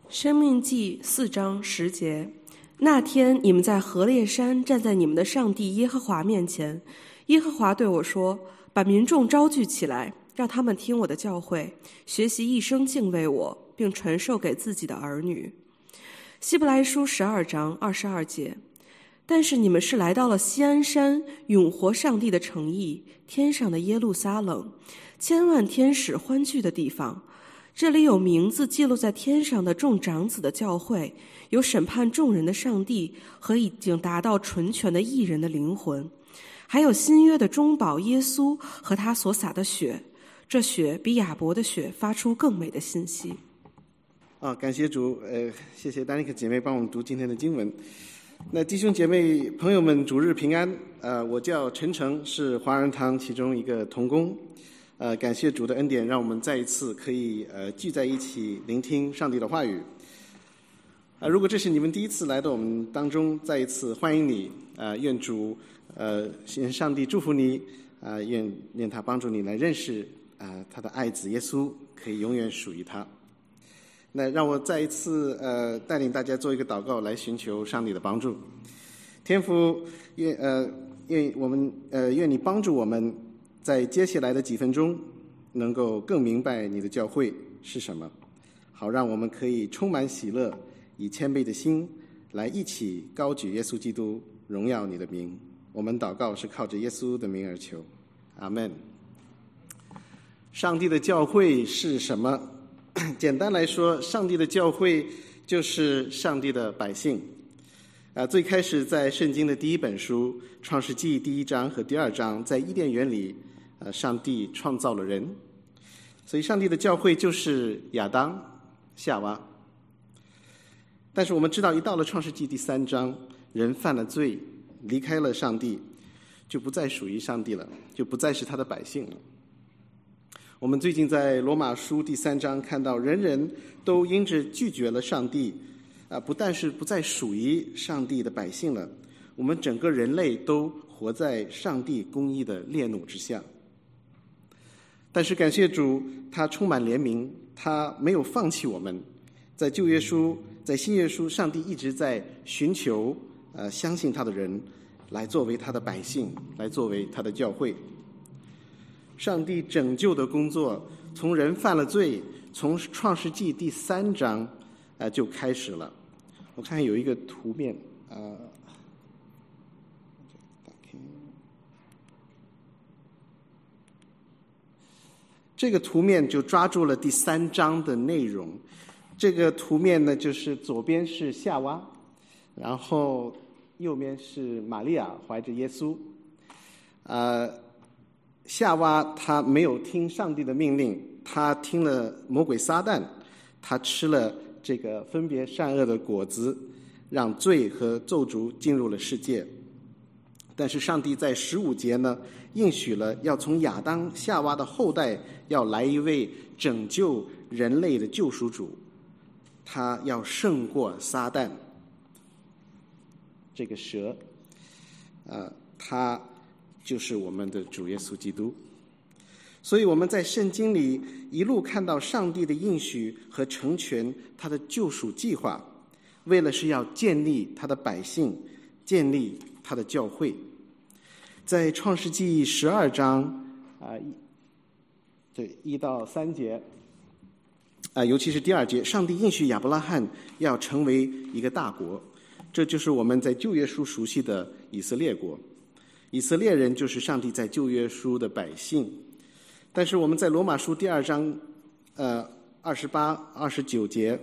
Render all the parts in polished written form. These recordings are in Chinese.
申命记4章10节，那天你们在何烈山站在你们的上帝耶和华面前，耶和华对我说，把民众招聚起来，让他们听我的教诲，学习一生敬畏我，并传授给自己的儿女。希伯来书12章22节，但是你们是来到了锡安山，永活上帝的城邑，天上的耶路撒冷，千万天使欢聚的地方。这里有名字记录在天上的众长子的教会，有审判众人的上帝和已经达到纯全的义人的灵魂，还有新约的中保耶稣和他所洒的血，这血比亚伯的血发出更美的信息。 感谢主，谢谢丹尼克姐妹帮我们读今天的经文。那弟兄姐妹朋友们，主日平安。我叫陈诚，是华人堂其中一个同工。感谢主的恩典，让我们再一次可以聚在一起聆听上帝的话语。如果这是你们第一次来到我们当中，再一次欢迎你。愿主愿上帝祝福你，愿他帮助你来认识他的爱子耶稣，可以永远属于他。那让我再一次带领大家做一个祷告，来寻求上帝的帮助。天父，愿你帮助我们在接下来的几分钟能够更明白你的教诲是什么，好让我们可以充满喜乐，以谦卑的心来一起高举耶稣基督，荣耀你的名。我们祷告是靠着耶稣的名而求，阿们。上帝的教诲是什么？简单来说，上帝的教诲就是上帝的百姓。最开始在圣经的第一本书《创世纪》第1章和第2章，在伊甸园里，上帝创造了人，所以上帝的教诲就是亚当、夏娃。但是我们知道，一到了《创世纪》第3章，人犯了罪，离开了上帝，就不再属于上帝了，就不再是他的百姓了。我们最近在罗马书第3章看到，人人都因着拒绝了上帝，不但是不再属于上帝的百姓了，我们整个人类都活在上帝公义的烈怒之下。但是感谢主，他充满怜悯，他没有放弃我们。在旧约书，在新约书，上帝一直在寻求相信他的人来作为他的百姓，来作为他的教会。上帝拯救的工作从人犯了罪，从创世纪第3章就开始了。我看有一个图面这个图面就抓住了第3章的内容。这个图面呢，就是左边是夏娃，然后右边是玛利亚怀着耶稣。夏娃她没有听上帝的命令，她听了魔鬼撒旦，她吃了这个分别善恶的果子，让罪和咒诅进入了世界。但是上帝在15节呢，应许了要从亚当、夏娃的后代要来一位拯救人类的救赎主，他要胜过撒旦这个蛇，他就是我们的主耶稣基督。所以我们在圣经里一路看到上帝的应许和成全他的救赎计划，为了是要建立他的百姓，建立他的教会。在创世纪12章1到3节，尤其是第2节，上帝应许亚伯拉罕要成为一个大国，这就是我们在旧约书熟悉的以色列国。以色列人就是上帝在旧约书的百姓。但是我们在罗马书第2章28、29节，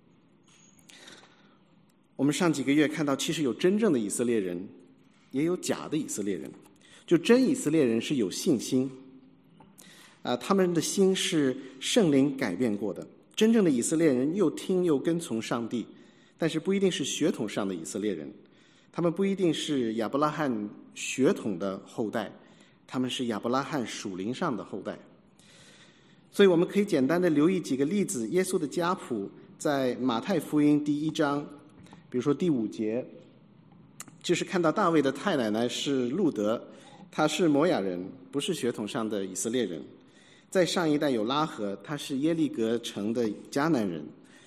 我们上几个月看到，其实有真正的以色列人，也有假的以色列人。就真以色列人是有信心，他们的心是圣灵改变过的。真正的以色列人又听又跟从上帝，但是不一定是血统上的以色列人，他们不一定是亚伯拉罕血统的后代，他们是亚伯拉罕属灵上的后代。所以我们可以简单的留意几个例子。耶稣的家谱在马太福音第1章，比如说第5节，就是看到大卫的太奶奶是路德，他是摩亚人，不是血统上的以色列人。在上一代有拉合，他是耶利哥城的迦南人。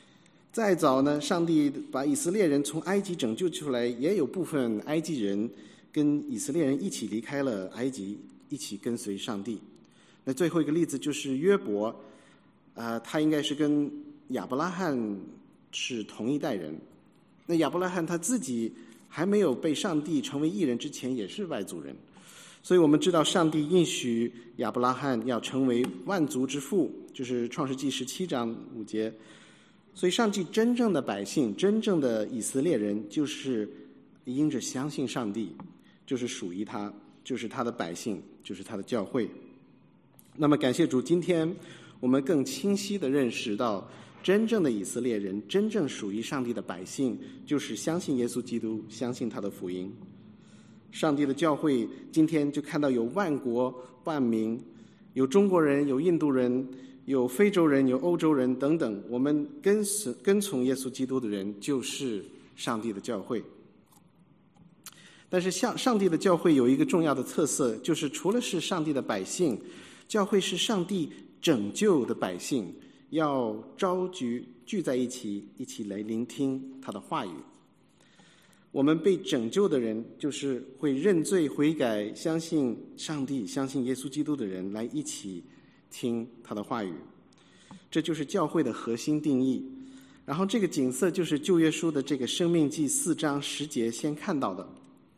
再早呢，上帝把以色列人从埃及拯救出来，也有部分埃及人跟以色列人一起离开了埃及，一起跟随上帝。那最后一个例子就是约伯，他应该是跟亚伯拉罕是同一代人。那亚伯拉罕他自己还没有被上帝成为义人之前，也是外族人。所以我们知道上帝应许亚伯拉罕要成为万族之父，就是创世纪17章5节。所以上帝真正的百姓，真正的以色列人，就是因着相信上帝，就是属于他，就是他的百姓，就是他的教会。那么感谢主，今天我们更清晰地认识到，真正的以色列人，真正属于上帝的百姓，就是相信耶稣基督，相信他的福音。上帝的教会今天就看到有万国万民，有中国人，有印度人，有非洲人，有欧洲人等等，我们跟从耶稣基督的人就是上帝的教会。但是上帝的教会有一个重要的特色，就是除了是上帝的百姓，教会是上帝拯救的百姓，要召聚在一起，一起来聆听他的话语。我们被拯救的人，就是会认罪悔改，相信上帝，相信耶稣基督的人，来一起听他的话语。这就是教会的核心定义。然后这个景色就是旧约书的这个申命记4章10节先看到的。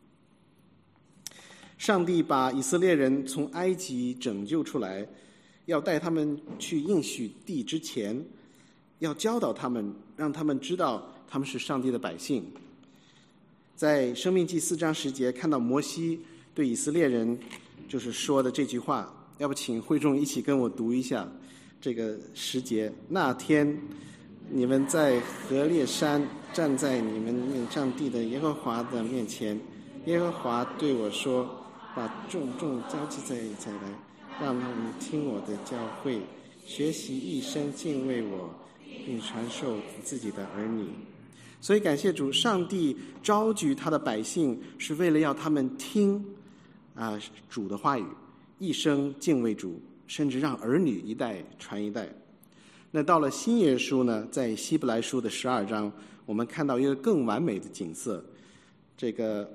上帝把以色列人从埃及拯救出来，要带他们去应许地之前，要教导他们，让他们知道他们是上帝的百姓。在申命记4章10节看到摩西对以色列人就是说的这句话，要不请会众一起跟我读一下这个10节。那天你们在何烈山站在你们上帝的耶和华的面前，耶和华对我说，把众召集在一起来，让他们听我的教诲，学习一生敬畏我，并传授自己的儿女。所以感谢主，上帝召集他的百姓，是为了要他们听主的话语，一生敬畏主，甚至让儿女一代传一代。那到了新约书呢，在希伯来书的12章，我们看到一个更完美的景色。这个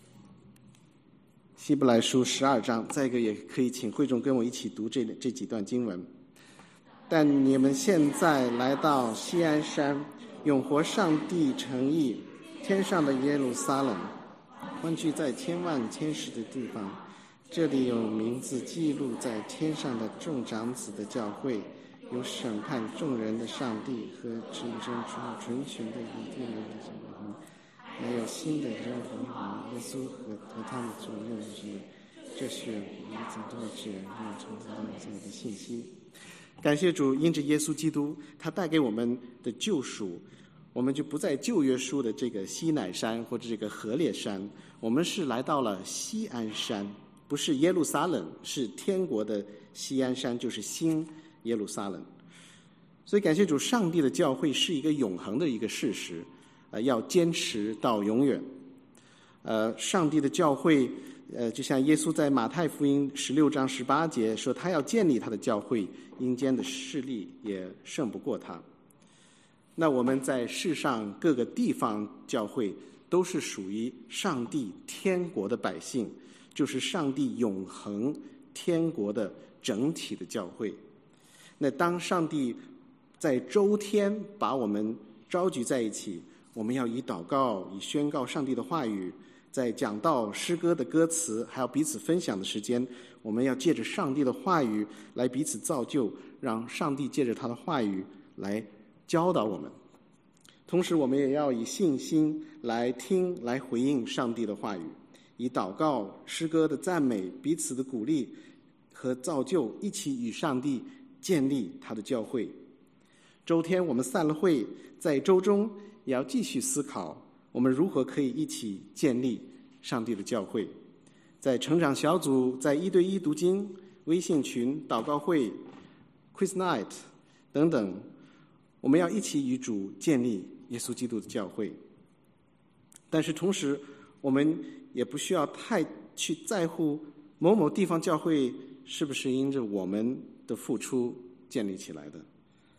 希伯来书12章，再一个也可以请会众跟我一起读这几段经文。但你们现在来到锡安山，永活上帝诚意天上的耶路撒冷，欢聚在千万天使的地方，这里有名字记录在天上的众长子的教会，有审判众人的上帝和指证出纯全的以色列人的神，还有新的人和耶稣和他们所认识的，这是我们从多指人从这样的信息。感谢主，因着耶稣基督他带给我们的救赎，我们就不在旧约书的这个西乃山或者这个何烈山，我们是来到了锡安山，不是耶路撒冷，是天国的锡安山，就是新耶路撒冷。所以感谢主，上帝的教会是一个永恒的一个事实，要坚持到永远。上帝的教会就像耶稣在马太福音16章18节说，他要建立他的教会，阴间的势力也胜不过他。那我们在世上各个地方教会都是属于上帝天国的百姓，就是上帝永恒天国的整体的教会。那当上帝在周天把我们召集在一起，我们要以祷告，以宣告上帝的话语，在讲道诗歌的歌词，还有彼此分享的时间，我们要借着上帝的话语来彼此造就，让上帝借着他的话语来教导我们。同时我们也要以信心来听，来回应上帝的话语，以祷告诗歌的赞美，彼此的鼓励和造就，一起与上帝建立他的教会。周天我们散了会，在周中也要继续思考我们如何可以一起建立上帝的教会。在成长小组，在1对1读经、微信群、祷告会、Quiz Night 等等，我们要一起与主建立耶稣基督的教会。但是同时我们也不需要太去在乎某某地方教会是不是因着我们的付出建立起来的。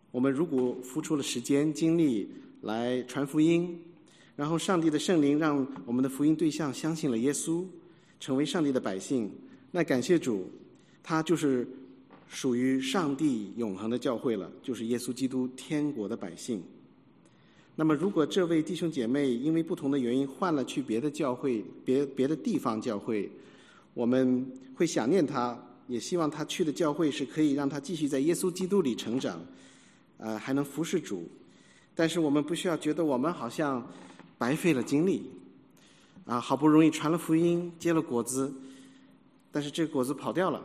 我们如果付出了时间精力来传福音，然后上帝的圣灵让我们的福音对象相信了耶稣，成为上帝的百姓，那感谢主，他就是属于上帝永恒的教会了，就是耶稣基督天国的百姓。那么如果这位弟兄姐妹因为不同的原因换了去别的教会，别的地方教会，我们会想念他，也希望他去的教会是可以让他继续在耶稣基督里成长，还能服侍主。但是我们不需要觉得我们好像白费了精力，好不容易传了福音，结了果子，但是这个果子跑掉了。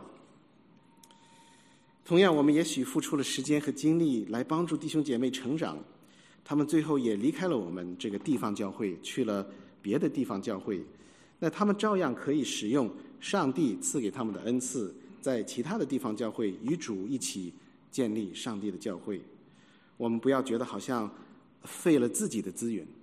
同样，我们也许付出了时间和精力来帮助弟兄姐妹成长，他们最后也离开了我们这个地方教会，去了别的地方教会，那他们照样可以使用上帝赐给他们的恩赐，在其他的地方教会与主一起建立上帝的教会。我们不要觉得好像废了自己的资源。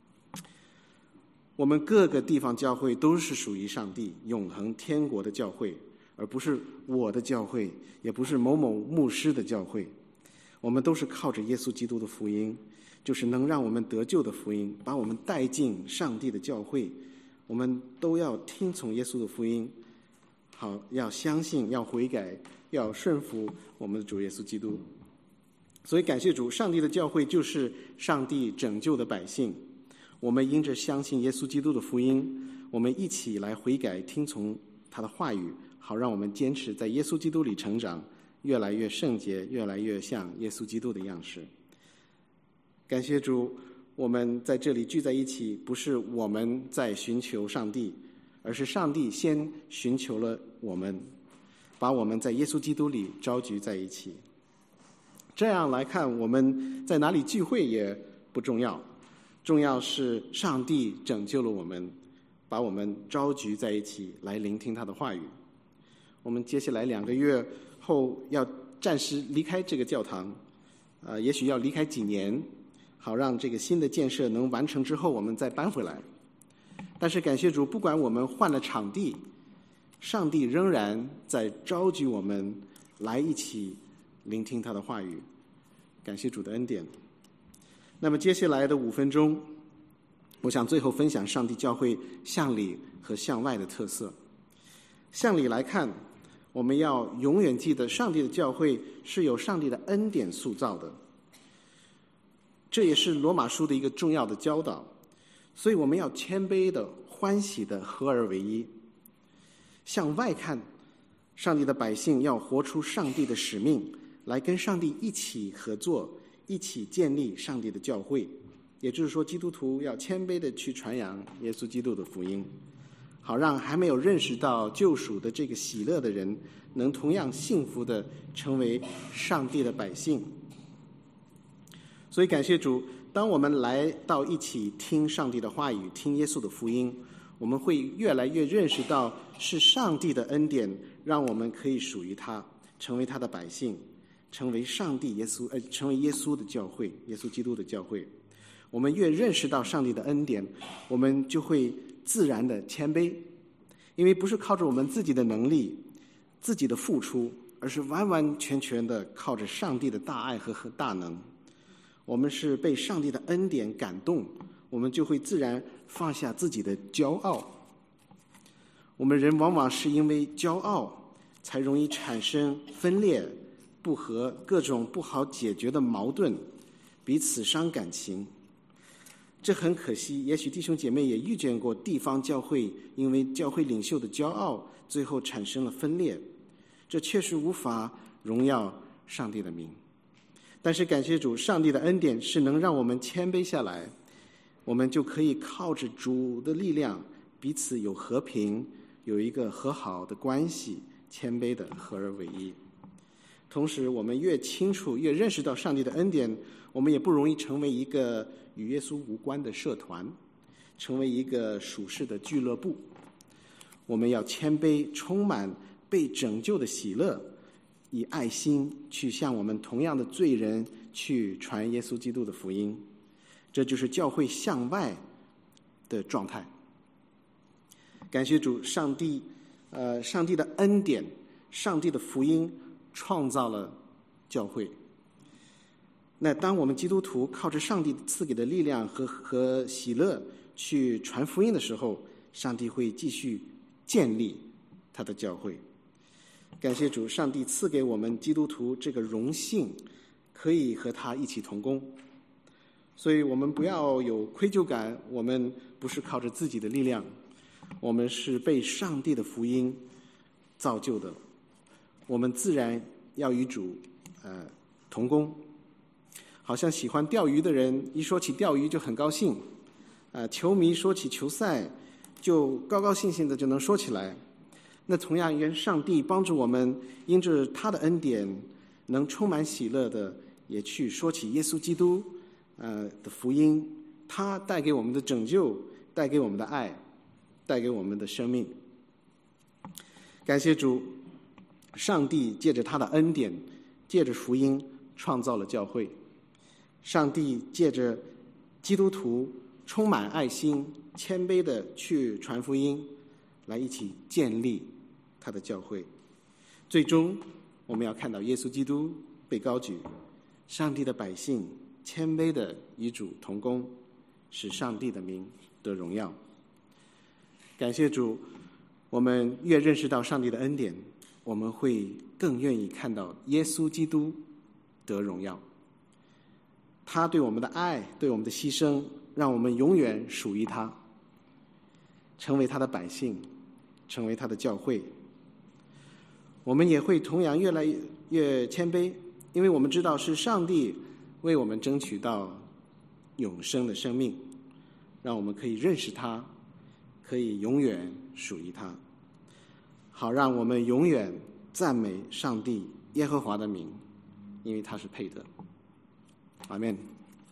我们各个地方教会都是属于上帝永恒天国的教会，而不是我的教会，也不是某某牧师的教会。我们都是靠着耶稣基督的福音，就是能让我们得救的福音，把我们带进上帝的教会。我们都要听从耶稣的福音，好，要相信，要悔改，要顺服我们的主耶稣基督。所以感谢主，上帝的教会就是上帝拯救的百姓。我们因着相信耶稣基督的福音，我们一起来悔改，听从他的话语，好让我们坚持在耶稣基督里成长，越来越圣洁，越来越像耶稣基督的样式。感谢主，我们在这里聚在一起，不是我们在寻求上帝，而是上帝先寻求了我们，把我们在耶稣基督里召集在一起。这样来看，我们在哪里聚会也不重要，重要是上帝拯救了我们，把我们召集在一起来聆听他的话语。我们接下来2个月后要暂时离开这个教堂，也许要离开几年，好让这个新的建设能完成之后，我们再搬回来。但是感谢主，不管我们换了场地，上帝仍然在召集我们来一起聆听他的话语。感谢主的恩典。那么接下来的5分钟，我想最后分享上帝教会向里和向外的特色。向里来看，我们要永远记得上帝的教会是由上帝的恩典塑造的，这也是罗马书的一个重要的教导。所以我们要谦卑的、欢喜的合而为一。向外看，上帝的百姓要活出上帝的使命，来跟上帝一起合作，一起建立上帝的教会。也就是说，基督徒要谦卑的去传扬耶稣基督的福音，好让还没有认识到救赎的这个喜乐的人，能同样幸福的成为上帝的百姓。所以感谢主，当我们来到一起听上帝的话语，听耶稣的福音，我们会越来越认识到是上帝的恩典让我们可以属于他，成为他的百姓，成为成为耶稣的教会，耶稣基督的教会。我们越认识到上帝的恩典，我们就会自然的谦卑，因为不是靠着我们自己的能力、自己的付出，而是完完全全的靠着上帝的大爱和大能。我们是被上帝的恩典感动，我们就会自然放下自己的骄傲。我们人往往是因为骄傲，才容易产生分裂、不和、各种不好解决的矛盾，彼此伤感情。这很可惜，也许弟兄姐妹也遇见过地方教会因为教会领袖的骄傲，最后产生了分裂，这确实无法荣耀上帝的名。但是感谢主，上帝的恩典是能让我们谦卑下来，我们就可以靠着主的力量，彼此有和平，有一个和好的关系，谦卑的合而为一。同时我们越清楚越认识到上帝的恩典，我们也不容易成为一个与耶稣无关的社团，成为一个属世的俱乐部。我们要谦卑，充满被拯救的喜乐，以爱心去向我们同样的罪人去传耶稣基督的福音。这就是教会向外的状态。感谢主，上帝的恩典，上帝的福音创造了教会。 那当我们基督徒靠着上帝赐给的力量和喜乐去传福音的时候，上帝会继续建立他的教会。感谢主，上帝赐给我们基督徒这个荣幸，可以和他一起同工。所以我们不要有愧疚感，我们不是靠着自己的力量，我们是被上帝的福音造就的，我们自然要与主同工。好像喜欢钓鱼的人一说起钓鱼就很高兴，球迷说起球赛就高高兴兴的就能说起来。那同样愿上帝帮助我们，因着他的恩典，能充满喜乐的也去说起耶稣基督的福音，他带给我们的拯救，带给我们的爱，带给我们的生命。感谢主，上帝借着他的恩典，借着福音创造了教会。上帝借着基督徒充满爱心、谦卑的去传福音，来一起建立他的教会。最终我们要看到耶稣基督被高举，上帝的百姓谦卑的与主同工，使上帝的名得荣耀。感谢主，我们越认识到上帝的恩典，我们会更愿意看到耶稣基督得荣耀。他对我们的爱，对我们的牺牲，让我们永远属于他，成为他的百姓，成为他的教会。我们也会同样越来越谦卑，因为我们知道是上帝为我们争取到永生的生命，让我们可以认识他，可以永远属于他，好让我们永远赞美上帝耶和华的名，因为他是配得。阿们。